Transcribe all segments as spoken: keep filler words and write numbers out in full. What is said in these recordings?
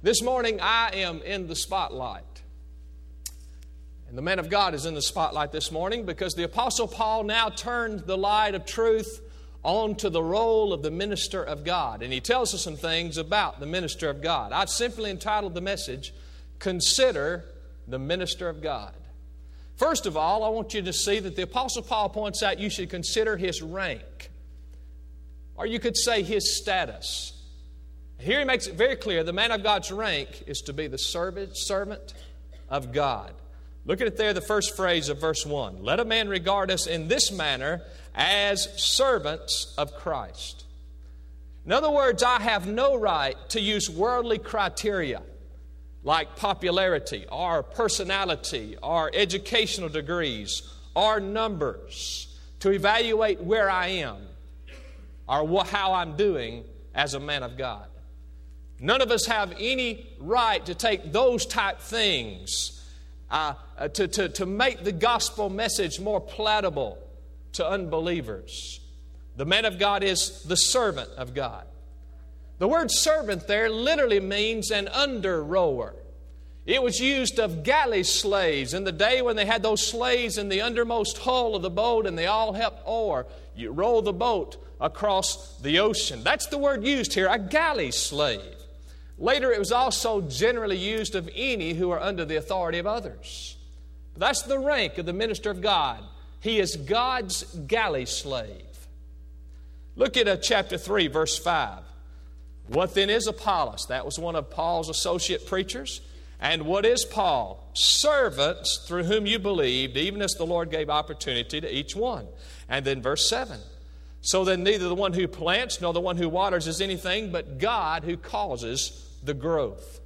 This morning I am in the spotlight. And the man of God is in the spotlight this morning because the Apostle Paul now turned the light of truth onto the role of the minister of God. And he tells us some things about the minister of God. I've simply entitled the message, Consider the Minister of God. First of all, I want you to see that the Apostle Paul points out you should consider his rank. Or you could say his status. Here he makes it very clear the man of God's rank is to be the servant, servant of God. Look at it there, the first phrase of verse one. Let a man regard us in this manner as servants of Christ. In other words, I have no right to use worldly criteria like popularity or personality or educational degrees or numbers to evaluate where I am or how I'm doing as a man of God. None of us have any right to take those type things Uh, uh, to, to, to make the gospel message more palatable to unbelievers. The man of God is the servant of God. The word servant there literally means an under-rower. It was used of galley slaves in the day when they had those slaves in the undermost hull of the boat and they all helped oar. You roll the boat across the ocean. That's the word used here, a galley slave. Later, it was also generally used of any who are under the authority of others. But that's the rank of the minister of God. He is God's galley slave. Look at uh, chapter three, verse five. What then is Apollos? That was one of Paul's associate preachers. And what is Paul? Servants through whom you believed, even as the Lord gave opportunity to each one. And then verse seven. So then neither the one who plants nor the one who waters is anything but God who causes the growth.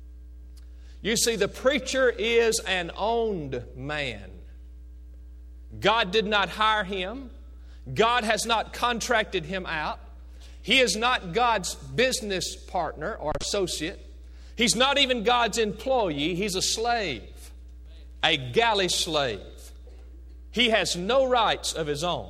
You see, the preacher is an owned man. God did not hire him. God has not contracted him out. He is not God's business partner or associate. He's not even God's employee. He's a slave, a galley slave. He has no rights of his own.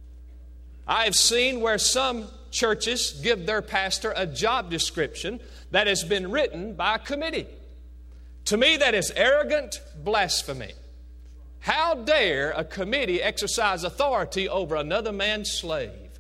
I have seen where some churches give their pastor a job description that has been written by a committee. To me, that is arrogant blasphemy. How dare a committee exercise authority over another man's slave?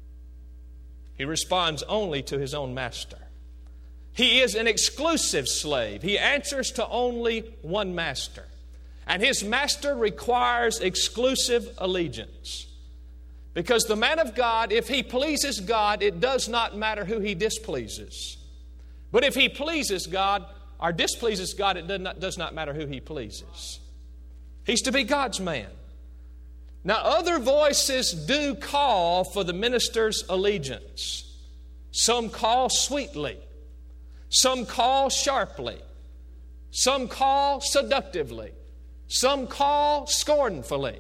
He responds only to his own master. He is an exclusive slave. He answers to only one master. And his master requires exclusive allegiance. Because the man of God, if he pleases God, it does not matter who he displeases. But if he pleases God or displeases God, it does not, does not matter who he pleases. He's to be God's man. Now, other voices do call for the minister's allegiance. Some call sweetly. Some call sharply. Some call seductively. Some call scornfully.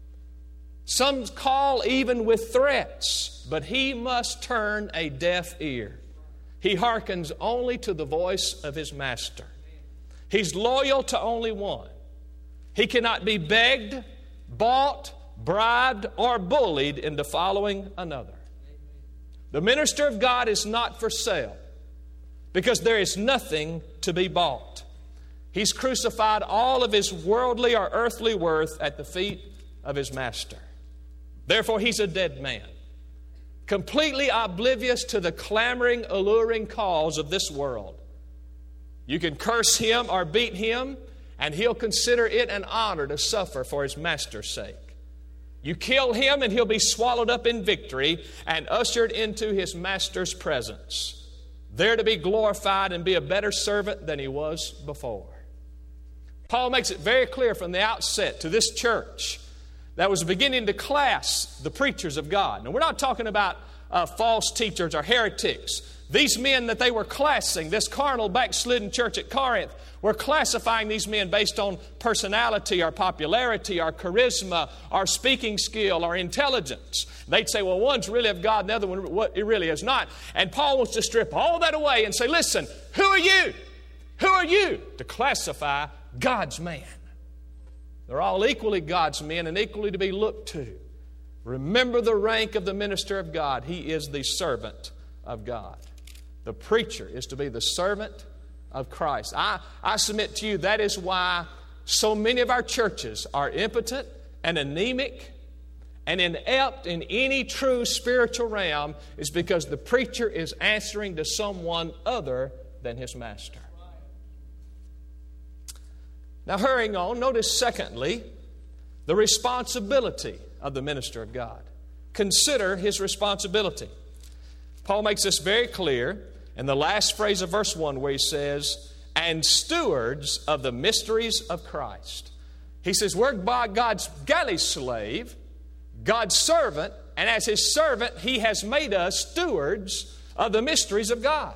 Some call even with threats, but he must turn a deaf ear. He hearkens only to the voice of his master. He's loyal to only one. He cannot be begged, bought, bribed, or bullied into following another. The minister of God is not for sale because there is nothing to be bought. He's crucified all of his worldly or earthly worth at the feet of his master. Therefore, he's a dead man, completely oblivious to the clamoring, alluring calls of this world. You can curse him or beat him, and he'll consider it an honor to suffer for his master's sake. You kill him, and he'll be swallowed up in victory and ushered into his master's presence, there to be glorified and be a better servant than he was before. Paul makes it very clear from the outset to this church that was beginning to class the preachers of God. Now, we're not talking about uh, false teachers or heretics. These men that they were classing, this carnal backslidden church at Corinth, were classifying these men based on personality or popularity or charisma or speaking skill or intelligence. They'd say, well, one's really of God and the other one what it really is not. And Paul wants to strip all that away and say, listen, who are you? Who are you to classify God's man? They're all equally God's men and equally to be looked to. Remember the rank of the minister of God. He is the servant of God. The preacher is to be the servant of Christ. I, I submit to you that is why so many of our churches are impotent and anemic and inept in any true spiritual realm, is because the preacher is answering to someone other than his master. Now, hurrying on, notice secondly, the responsibility of the minister of God. Consider his responsibility. Paul makes this very clear in the last phrase of verse one, where he says, and stewards of the mysteries of Christ. He says, we're God's galley slave, God's servant, and as His servant, He has made us stewards of the mysteries of God.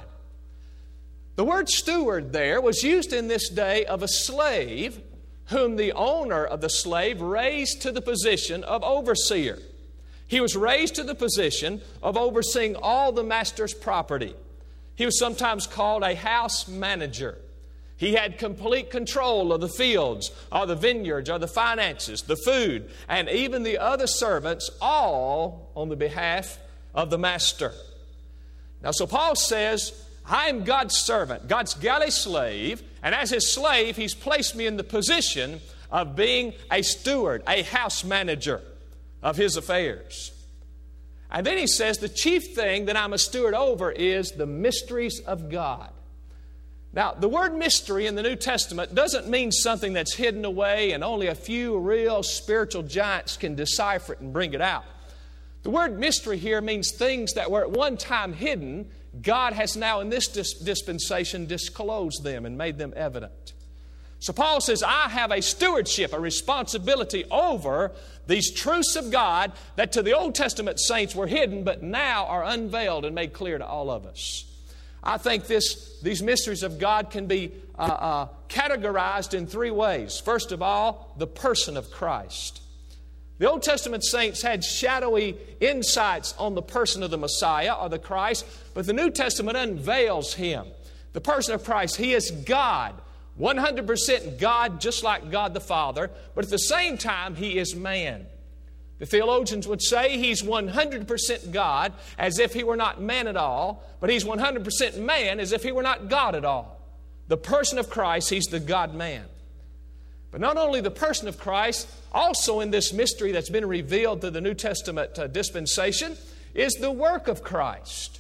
The word steward there was used in this day of a slave whom the owner of the slave raised to the position of overseer. He was raised to the position of overseeing all the master's property. He was sometimes called a house manager. He had complete control of the fields, or the vineyards, or the finances, the food, and even the other servants, all on the behalf of the master. Now, so Paul says, I am God's servant, God's galley slave, and as His slave, He's placed me in the position of being a steward, a house manager of His affairs. And then he says the chief thing that I'm a steward over is the mysteries of God. Now, the word mystery in the New Testament doesn't mean something that's hidden away and only a few real spiritual giants can decipher it and bring it out. The word mystery here means things that were at one time hidden. God has now in this dis- dispensation disclosed them and made them evident. So Paul says, I have a stewardship, a responsibility over these truths of God that to the Old Testament saints were hidden, but now are unveiled and made clear to all of us. I think this, these mysteries of God can be uh, uh, categorized in three ways. First of all, the person of Christ. The Old Testament saints had shadowy insights on the person of the Messiah or the Christ, but the New Testament unveils Him. The person of Christ, He is God, one hundred percent God, just like God the Father, but at the same time, He is man. The theologians would say He's one hundred percent God, as if He were not man at all, but He's one hundred percent man, as if He were not God at all. The person of Christ, He's the God-man. But not only the person of Christ, also in this mystery that's been revealed through the New Testament uh, dispensation, is the work of Christ.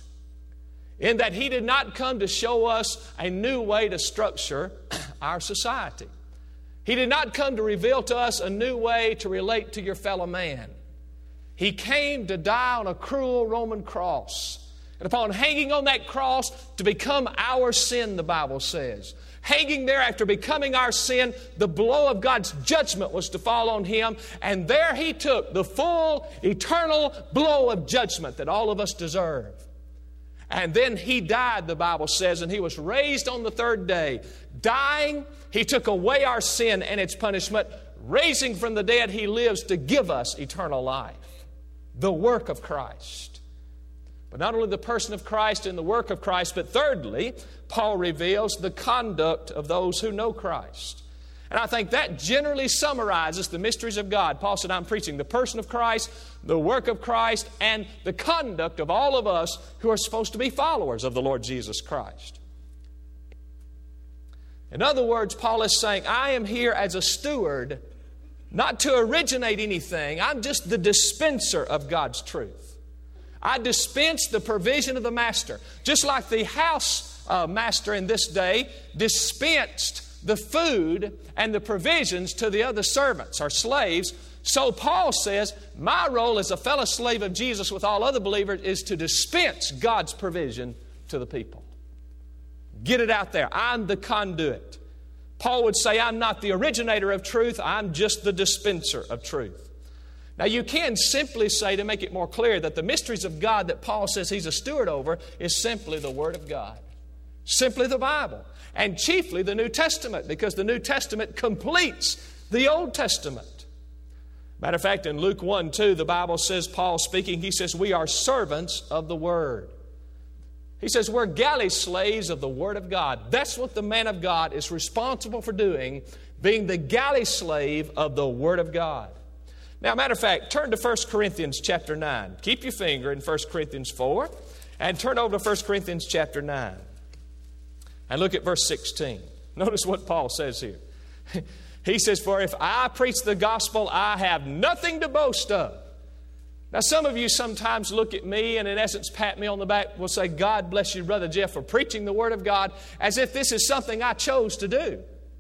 In that He did not come to show us a new way to structure our society. He did not come to reveal to us a new way to relate to your fellow man. He came to die on a cruel Roman cross. And upon hanging on that cross to become our sin, the Bible says. Hanging there after becoming our sin, the blow of God's judgment was to fall on Him. And there He took the full, eternal blow of judgment that all of us deserve. And then He died, the Bible says, and He was raised on the third day. Dying, He took away our sin and its punishment. Raising from the dead, He lives to give us eternal life. The work of Christ. But not only the person of Christ and the work of Christ, but thirdly, Paul reveals the conduct of those who know Christ. And I think that generally summarizes the mysteries of God. Paul said, I'm preaching the person of Christ, the work of Christ, and the conduct of all of us who are supposed to be followers of the Lord Jesus Christ. In other words, Paul is saying, I am here as a steward, not to originate anything. I'm just the dispenser of God's truth. I dispense the provision of the master. Just like the house uh, master in this day dispensed the food and the provisions to the other servants or slaves, so Paul says, my role as a fellow slave of Jesus with all other believers is to dispense God's provision to the people. Get it out there. I'm the conduit. Paul would say, I'm not the originator of truth. I'm just the dispenser of truth. Now, you can simply say, to make it more clear, that the mysteries of God that Paul says he's a steward over is simply the Word of God. Simply the Bible. And chiefly the New Testament, because the New Testament completes the Old Testament. Matter of fact, in Luke one two, the Bible says, Paul speaking, he says, we are servants of the Word. He says, we're galley slaves of the Word of God. That's what the man of God is responsible for doing, being the galley slave of the Word of God. Now, matter of fact, turn to First Corinthians chapter nine. Keep your finger in First Corinthians four and turn over to First Corinthians chapter nine. And look at verse sixteen. Notice what Paul says here. He says, for if I preach the gospel, I have nothing to boast of. Now, some of you sometimes look at me and in essence pat me on the back, will say, God bless you, Brother Jeff, for preaching the Word of God, as if this is something I chose to do.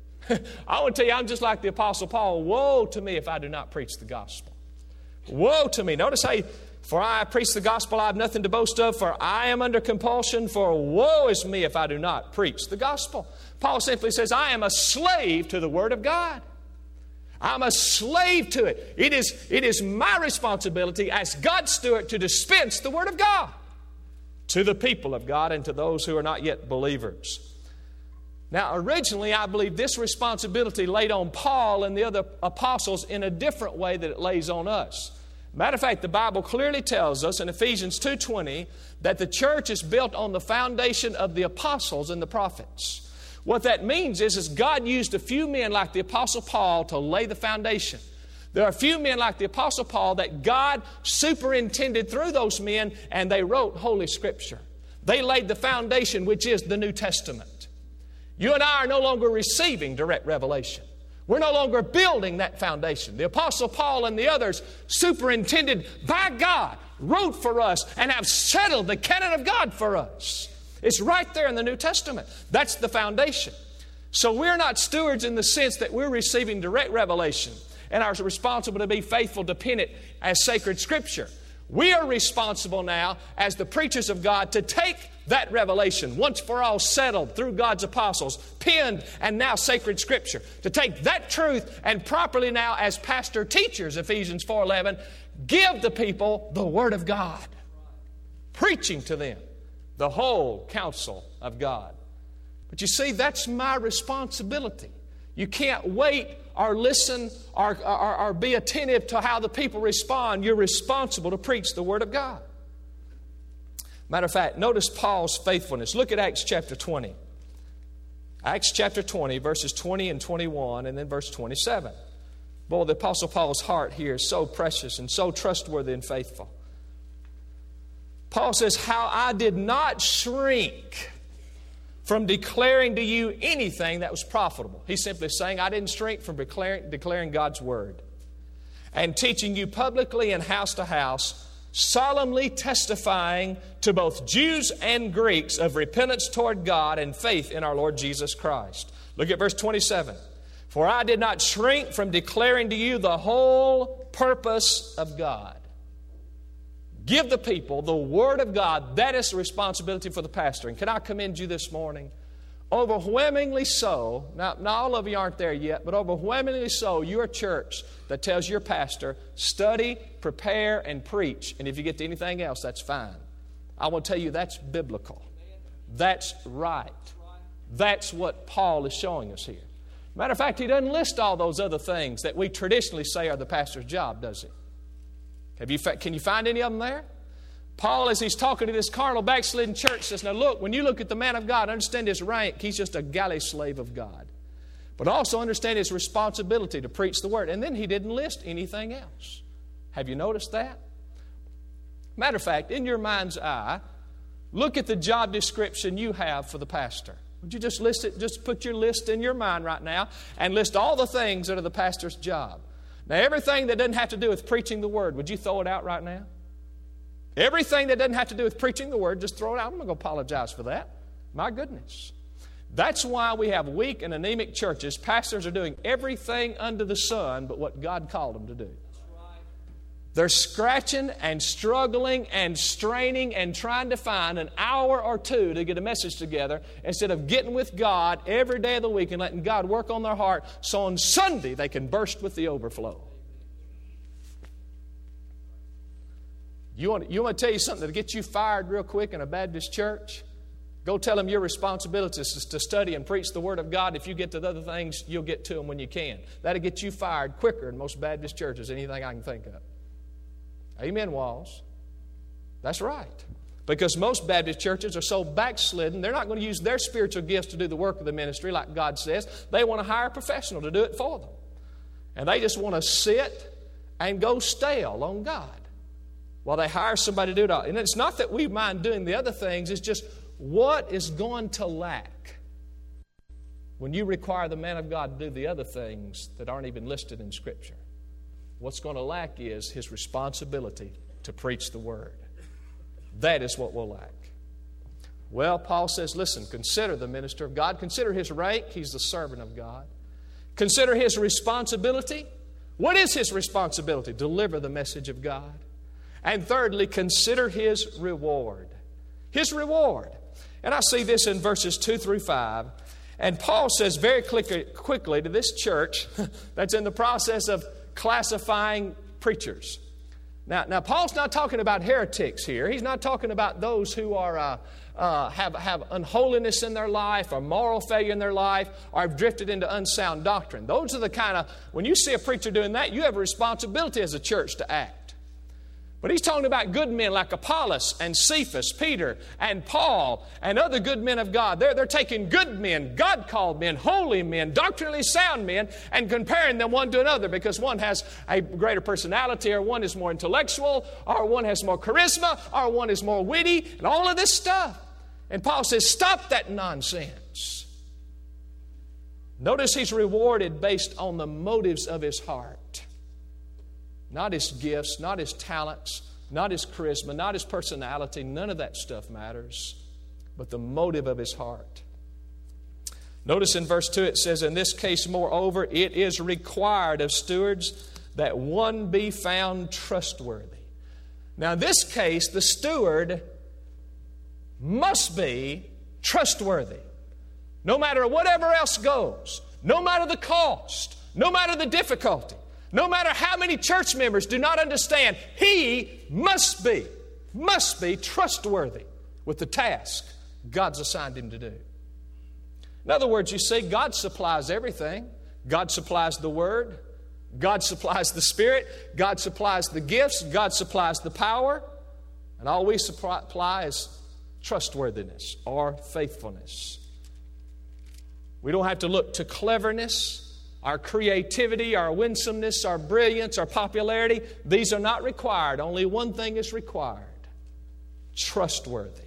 I want to tell you, I'm just like the Apostle Paul. Woe to me if I do not preach the gospel. Woe to me. Notice how, for I preach the gospel, I have nothing to boast of, for I am under compulsion, for woe is me if I do not preach the gospel. Paul simply says, I am a slave to the Word of God. I'm a slave to it. It is, it is my responsibility as God's steward to dispense the Word of God to the people of God and to those who are not yet believers. Now, originally, I believe this responsibility laid on Paul and the other apostles in a different way that it lays on us. Matter of fact, the Bible clearly tells us in Ephesians two twenty that the church is built on the foundation of the apostles and the prophets. What that means is, is God used a few men like the Apostle Paul to lay the foundation. There are a few men like the Apostle Paul that God superintended through those men, and they wrote Holy Scripture. They laid the foundation, which is the New Testament. You and I are no longer receiving direct revelation. We're no longer building that foundation. The Apostle Paul and the others, superintended by God, wrote for us and have settled the canon of God for us. It's right there in the New Testament. That's the foundation. So we're not stewards in the sense that we're receiving direct revelation and are responsible to be faithful, dependent as sacred Scripture. We are responsible now as the preachers of God to take that revelation, once for all settled through God's apostles, penned and now sacred Scripture, to take that truth and properly now as pastor teachers, Ephesians four eleven, give the people the Word of God, preaching to them the whole counsel of God. But you see, that's my responsibility. You can't wait or listen or, or, or be attentive to how the people respond. You're responsible to preach the Word of God. Matter of fact, notice Paul's faithfulness. Look at Acts chapter twenty. Acts chapter twenty, verses twenty and twenty-one, and then verse twenty-seven. Boy, the Apostle Paul's heart here is so precious and so trustworthy and faithful. Paul says, how I did not shrink from declaring to you anything that was profitable. He's simply saying, I didn't shrink from declaring, declaring God's Word and teaching you publicly and house to house, solemnly testifying to both Jews and Greeks of repentance toward God and faith in our Lord Jesus Christ. Look at verse twenty-seven. For I did not shrink from declaring to you the whole purpose of God. Give the people the Word of God. That is the responsibility for the pastor. And can I commend you this morning? Overwhelmingly so, now, not all of you aren't there yet, but overwhelmingly so, you're a church that tells your pastor, study, prepare, and preach. And if you get to anything else, that's fine. I want to tell you that's biblical. That's right. That's what Paul is showing us here. Matter of fact, he doesn't list all those other things that we traditionally say are the pastor's job, does he? Have you, can you find any of them there? Paul, as he's talking to this carnal, backslidden church, says, now look, when you look at the man of God, understand his rank. He's just a galley slave of God. But also understand his responsibility to preach the Word. And then he didn't list anything else. Have you noticed that? Matter of fact, in your mind's eye, look at the job description you have for the pastor. Would you just list it? Just put your list in your mind right now and list all the things that are the pastor's job. Now, everything that doesn't have to do with preaching the Word, would you throw it out right now? Everything that doesn't have to do with preaching the Word, just throw it out. I'm not going to apologize for that. My goodness. That's why we have weak and anemic churches. Pastors are doing everything under the sun but what God called them to do. They're scratching and struggling and straining and trying to find an hour or two to get a message together instead of getting with God every day of the week and letting God work on their heart so on Sunday they can burst with the overflow. You want, you want to tell you something that'll get you fired real quick in a Baptist church? Go tell them your responsibility is to study and preach the Word of God. If you get to the other things, you'll get to them when you can. That'll get you fired quicker in most Baptist churches than anything I can think of. Amen, Walls. That's right. Because most Baptist churches are so backslidden, they're not going to use their spiritual gifts to do the work of the ministry like God says. They want to hire a professional to do it for them. And they just want to sit and go stale on God while they hire somebody to do it all. And it's not that we mind doing the other things. It's just what is going to lack when you require the man of God to do the other things that aren't even listed in Scripture, what's going to lack is his responsibility to preach the Word. That is what we'll lack. Well, Paul says, listen, consider the minister of God. Consider his rank. He's the servant of God. Consider his responsibility. What is his responsibility? Deliver the message of God. And thirdly, consider his reward. His reward. And I see this in verses two through five. And Paul says very quickly to this church that's in the process of classifying preachers. Now, now Paul's not talking about heretics here. He's not talking about those who are uh, uh, have, have unholiness in their life or moral failure in their life or have drifted into unsound doctrine. Those are the kind of, when you see a preacher doing that, you have a responsibility as a church to act. But he's talking about good men like Apollos and Cephas, Peter and Paul and other good men of God. They're, they're taking good men, God-called men, holy men, doctrinally sound men, and comparing them one to another because one has a greater personality or one is more intellectual or one has more charisma or one is more witty and all of this stuff. And Paul says, stop that nonsense. Notice he's rewarded based on the motives of his heart. Not his gifts, not his talents, not his charisma, not his personality. None of that stuff matters. But the motive of his heart. Notice in verse two it says, in this case, moreover, it is required of stewards that one be found trustworthy. Now, in this case, the steward must be trustworthy. No matter whatever else goes, no matter the cost, no matter the difficulty. No matter how many church members do not understand, he must be, must be trustworthy with the task God's assigned him to do. In other words, you see, God supplies everything. God supplies the Word. God supplies the Spirit. God supplies the gifts. God supplies the power. And all we supply is trustworthiness or faithfulness. We don't have to look to cleverness, our creativity, our winsomeness, our brilliance, our popularity. These are not required. Only one thing is required. Trustworthy.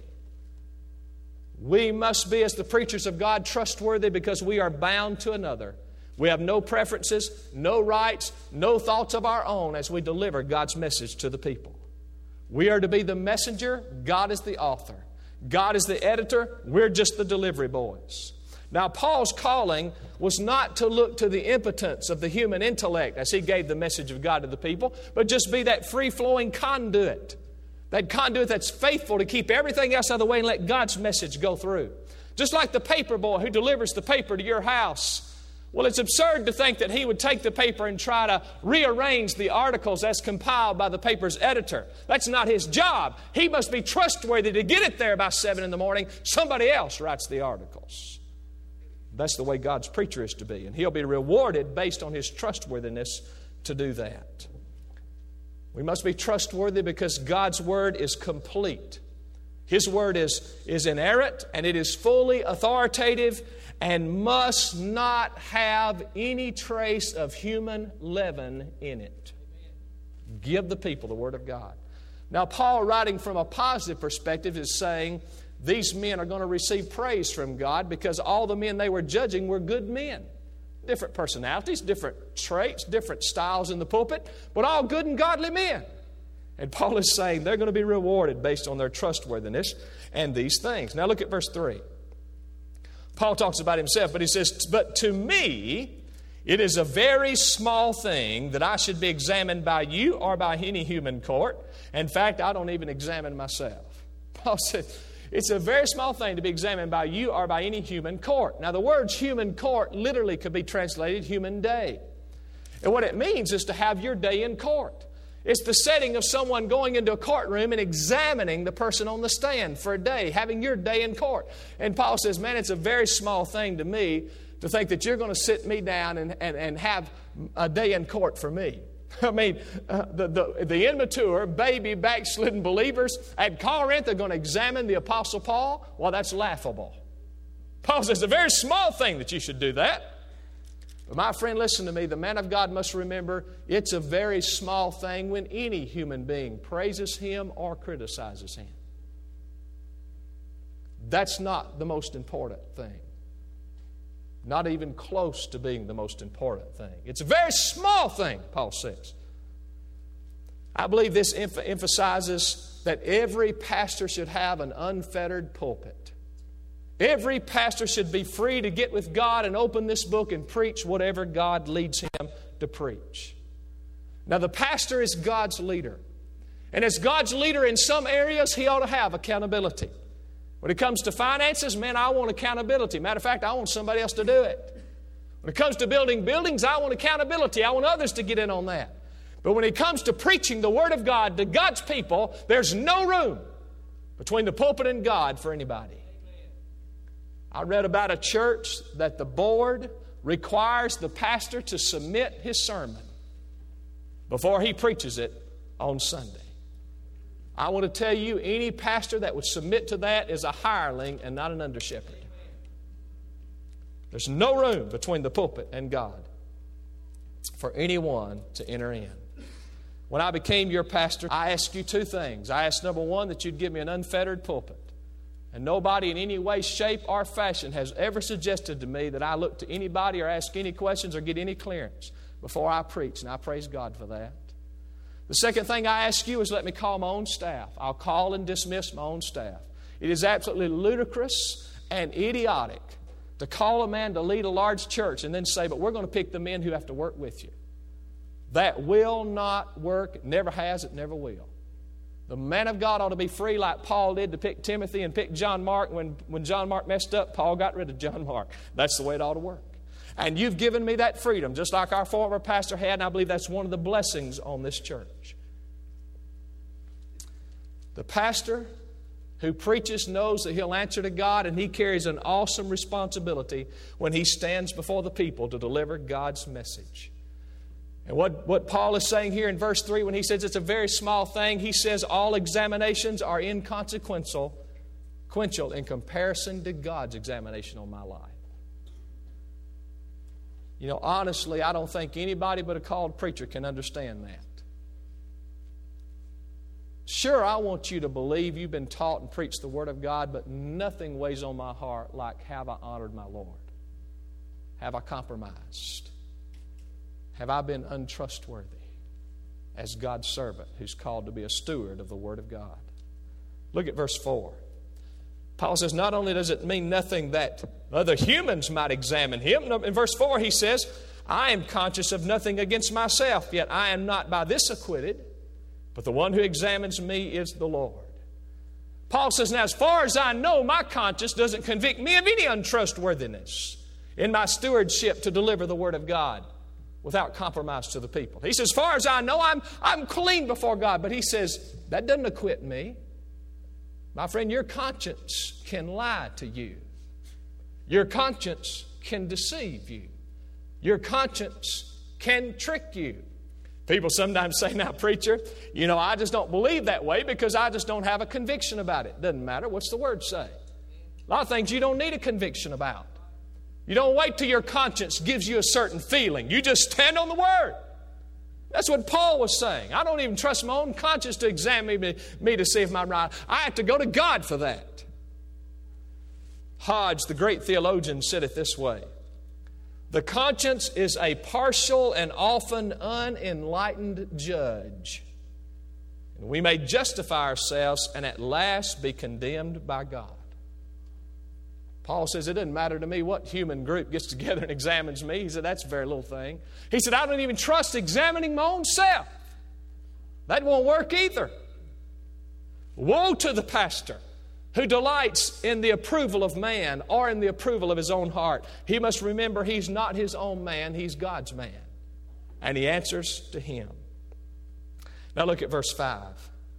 We must be, as the preachers of God, trustworthy because we are bound to another. We have no preferences, no rights, no thoughts of our own as we deliver God's message to the people. We are to be the messenger. God is the author. God is the editor. We're just the delivery boys. Now, Paul's calling was not to look to the impotence of the human intellect as he gave the message of God to the people, but just be that free-flowing conduit. That conduit that's faithful to keep everything else out of the way and let God's message go through. Just like the paper boy who delivers the paper to your house. Well, it's absurd to think that he would take the paper and try to rearrange the articles as compiled by the paper's editor. That's not his job. He must be trustworthy to get it there by seven in the morning. Somebody else writes the articles. That's the way God's preacher is to be. And he'll be rewarded based on his trustworthiness to do that. We must be trustworthy because God's Word is complete. His Word is, is inerrant and it is fully authoritative and must not have any trace of human leaven in it. Give the people the Word of God. Now, Paul, writing from a positive perspective, is saying these men are going to receive praise from God because all the men they were judging were good men. Different personalities, different traits, different styles in the pulpit, but all good and godly men. And Paul is saying they're going to be rewarded based on their trustworthiness and these things. Now look at verse three. Paul talks about himself, but he says, but to me, it is a very small thing that I should be examined by you or by any human court. In fact, I don't even examine myself. Paul said, it's a very small thing to be examined by you or by any human court. Now, the words human court literally could be translated human day. And what it means is to have your day in court. It's the setting of someone going into a courtroom and examining the person on the stand for a day, having your day in court. And Paul says, man, it's a very small thing to me to think that you're going to sit me down and, and, and have a day in court for me. I mean, uh, the, the, the immature, baby, backslidden believers at Corinth are going to examine the Apostle Paul. Well, that's laughable. Paul says it's a very small thing that you should do that. But my friend, listen to me. The man of God must remember it's a very small thing when any human being praises him or criticizes him. That's not the most important thing. Not even close to being the most important thing. It's a very small thing, Paul says. I believe this emph- emphasizes that every pastor should have an unfettered pulpit. Every pastor should be free to get with God and open this book and preach whatever God leads him to preach. Now, the pastor is God's leader. And as God's leader in some areas, he ought to have accountability. When it comes to finances, man, I want accountability. Matter of fact, I want somebody else to do it. When it comes to building buildings, I want accountability. I want others to get in on that. But when it comes to preaching the Word of God to God's people, there's no room between the pulpit and God for anybody. I read about a church that the board requires the pastor to submit his sermon before he preaches it on Sunday. I want to tell you, any pastor that would submit to that is a hireling and not an under-shepherd. There's no room between the pulpit and God for anyone to enter in. When I became your pastor, I asked you two things. I asked, number one, that you'd give me an unfettered pulpit. And nobody in any way, shape, or fashion has ever suggested to me that I look to anybody or ask any questions or get any clearance before I preach. And I praise God for that. The second thing I ask you is let me call my own staff. I'll call and dismiss my own staff. It is absolutely ludicrous and idiotic to call a man to lead a large church and then say, but we're going to pick the men who have to work with you. That will not work. It never has. It never will. The man of God ought to be free like Paul did to pick Timothy and pick John Mark. When, when John Mark messed up, Paul got rid of John Mark. That's the way it ought to work. And you've given me that freedom, just like our former pastor had, and I believe that's one of the blessings on this church. The pastor who preaches knows that he'll answer to God, and he carries an awesome responsibility when he stands before the people to deliver God's message. And what, what Paul is saying here in verse three, when he says it's a very small thing, he says all examinations are inconsequential consequential in comparison to God's examination on my life. You know, honestly, I don't think anybody but a called preacher can understand that. Sure, I want you to believe you've been taught and preached the Word of God, but nothing weighs on my heart like, have I honored my Lord? Have I compromised? Have I been untrustworthy as God's servant who's called to be a steward of the Word of God? Look at verse four. Paul says, not only does it mean nothing that other humans might examine him, in verse four he says, I am conscious of nothing against myself, yet I am not by this acquitted, but the one who examines me is the Lord. Paul says, now as far as I know, my conscience doesn't convict me of any untrustworthiness in my stewardship to deliver the Word of God without compromise to the people. He says, as far as I know, I'm, I'm clean before God. But he says, that doesn't acquit me. My friend, your conscience can lie to you. Your conscience can deceive you. Your conscience can trick you. People sometimes say, now, preacher, you know, I just don't believe that way because I just don't have a conviction about it. Doesn't matter. What's the Word say? A lot of things you don't need a conviction about. You don't wait till your conscience gives you a certain feeling. You just stand on the Word. That's what Paul was saying. I don't even trust my own conscience to examine me, me to see if I'm right. I have to go to God for that. Hodge, the great theologian, said it this way. The conscience is a partial and often unenlightened judge. And we may justify ourselves and at last be condemned by God. Paul says, it doesn't matter to me what human group gets together and examines me. He said, that's a very little thing. He said, I don't even trust examining my own self. That won't work either. Woe to the pastor who delights in the approval of man or in the approval of his own heart. He must remember he's not his own man, he's God's man. And he answers to him. Now look at verse five.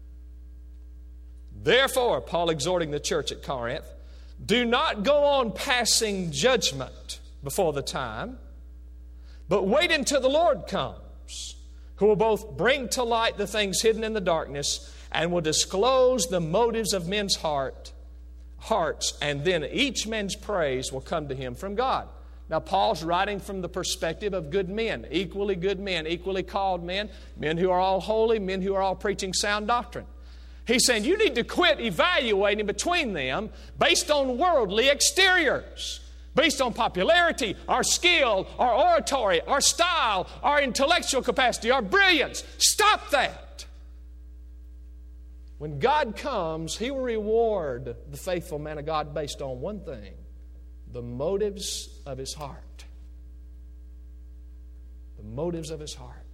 Therefore, Paul exhorting the church at Corinth, do not go on passing judgment before the time, but wait until the Lord comes, who will both bring to light the things hidden in the darkness and will disclose the motives of men's heart, hearts, and then each man's praise will come to him from God. Now, Paul's writing from the perspective of good men, equally good men, equally called men, men who are all holy, men who are all preaching sound doctrine. He's saying you need to quit evaluating between them based on worldly exteriors. based on popularity, our skill, our oratory, our style, our intellectual capacity, our brilliance. Stop that. When God comes, He will reward the faithful man of God based on one thing: the motives of his heart. The motives of his heart.